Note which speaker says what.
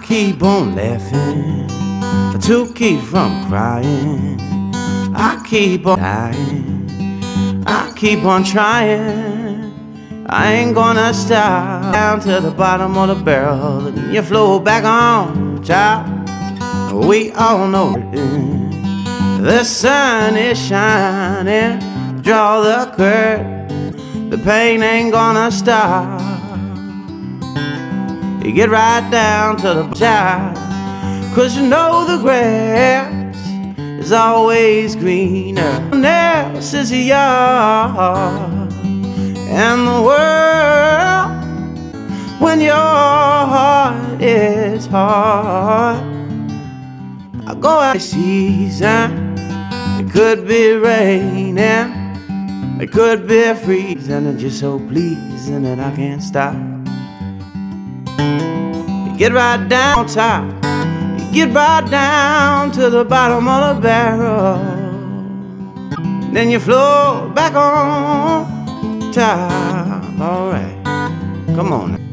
Speaker 1: keep on laughing to keep from crying. I keep on dying, I keep on trying. I ain't gonna stop. Down to the bottom of the barrel and you float back on top. We all know the sun is shining. Draw the curtain, the pain ain't gonna stop. You get right down to the top, 'cause you know the grass is always greener. Else is yours, and the world, when your heart is hard. I go out season, it could be raining, it could be freezing, and just so pleasing that I can't stop. You get right down top, you get right down to the bottom of the barrel, then you float back on top. Alright, come on now.